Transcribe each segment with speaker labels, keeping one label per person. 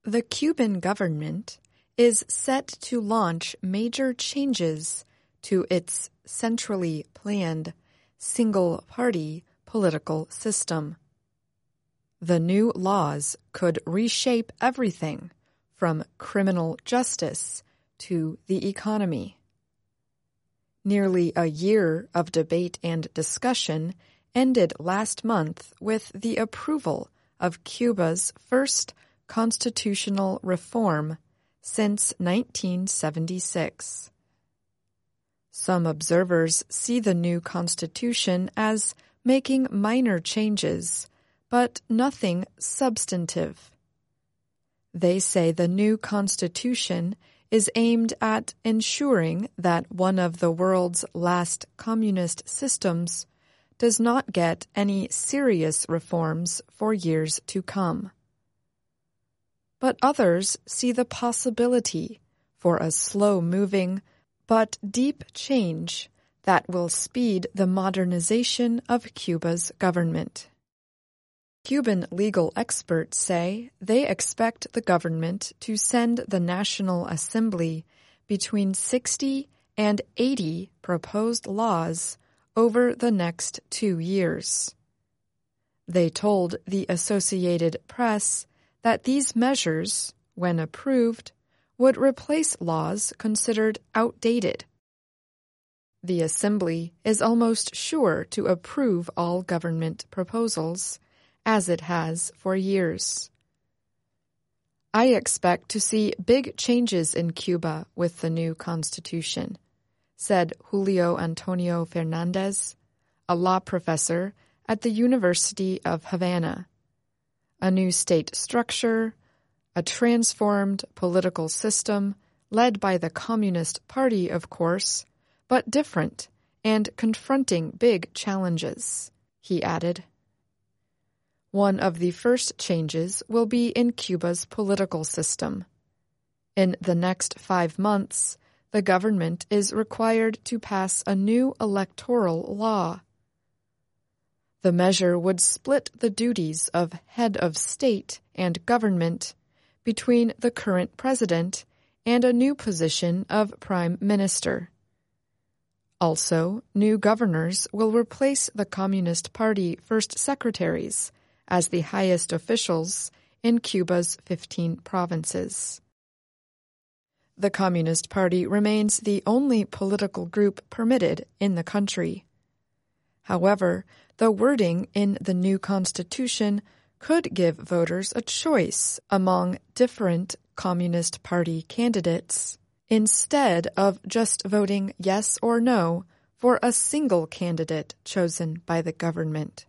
Speaker 1: The Cuban government is set to launch major changes to its centrally planned, single-party political system. The new laws could reshape everything from criminal justice to the economy. Nearly a year of debate and discussion ended last month with the approval of Cuba's first constitutional reform since 1976. Some observers see the new constitution as making minor changes, but nothing substantive. They say the new constitution is aimed at ensuring that one of the world's last communist systems does not get any serious reforms for years to come. But others see the possibility for a slow-moving but deep change that will speed the modernization of Cuba's government. Cuban legal experts say they expect the government to send the National Assembly between 60 and 80 proposed laws over the next 2 years. They told the Associated Press that these measures, when approved, would replace laws considered outdated. The Assembly is almost sure to approve all government proposals, as it has for years. I expect to see big changes in Cuba with the new constitution, said Julio Antonio Fernandez, a law professor at the University of Havana. A new state structure, a transformed political system led by the Communist Party, of course, but different and confronting big challenges, he added. One of the first changes will be in Cuba's political system. In the next 5 months, the government is required to pass a new electoral law. The measure would split the duties of head of state and government between the current president and a new position of prime minister. Also, new governors will replace the Communist Party first secretaries as the highest officials in Cuba's 15 provinces. The Communist Party remains the only political group permitted in the country. However, the wording in the new constitution could give voters a choice among different Communist Party candidates, instead of just voting yes or no for a single candidate chosen by the government.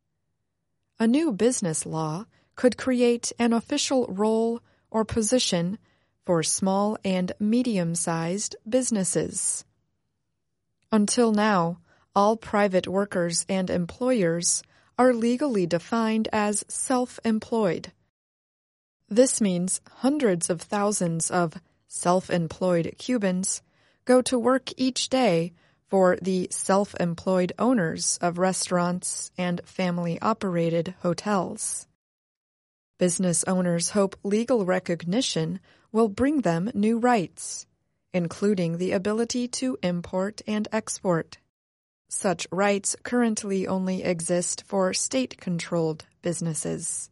Speaker 1: A new business law could create an official role or position for small and medium-sized businesses. Until now, all private workers and employers are legally defined as self-employed. This means hundreds of thousands of self-employed Cubans go to work each day for the self-employed owners of restaurants and family-operated hotels. Business owners hope legal recognition will bring them new rights, including the ability to import and export. Such rights currently only exist for state-controlled businesses.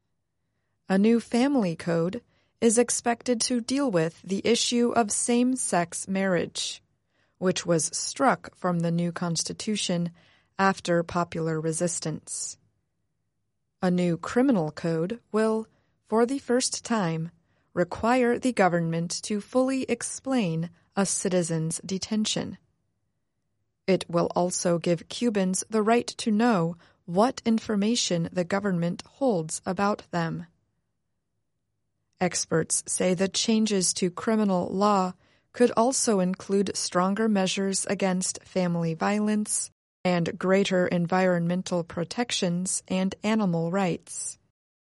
Speaker 1: A new family code is expected to deal with the issue of same-sex marriage, which was struck from the new constitution after popular resistance. A new criminal code will, for the first time, require the government to fully explain a citizen's detention. It will also give Cubans the right to know what information the government holds about them. Experts say the changes to criminal law could also include stronger measures against family violence and greater environmental protections and animal rights.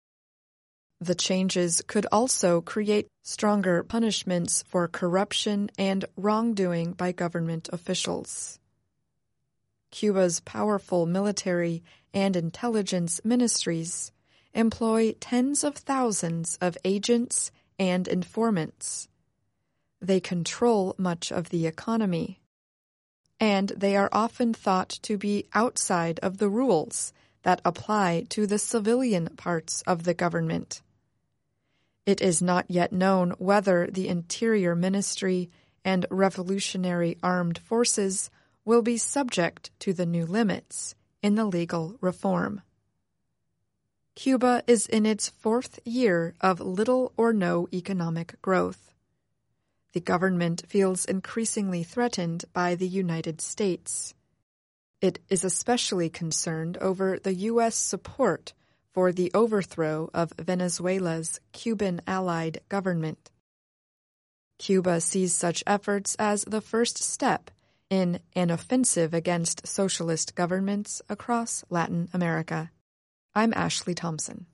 Speaker 1: The changes could also create stronger punishments for corruption and wrongdoing by government officials. Cuba's powerful military and intelligence ministries employ tens of thousands of agents and informants. They control much of the economy, and they are often thought to be outside of the rules that apply to the civilian parts of the government. It is not yet known whether the Interior Ministry and Revolutionary Armed Forces will be subject to the new limits in the legal reform. Cuba is in its 4th year of little or no economic growth. The government feels increasingly threatened by the United States. It is especially concerned over the U.S. support for the overthrow of Venezuela's Cuban-allied government. Cuba sees such efforts as the first step in an offensive against socialist governments across Latin America. I'm Ashley Thompson.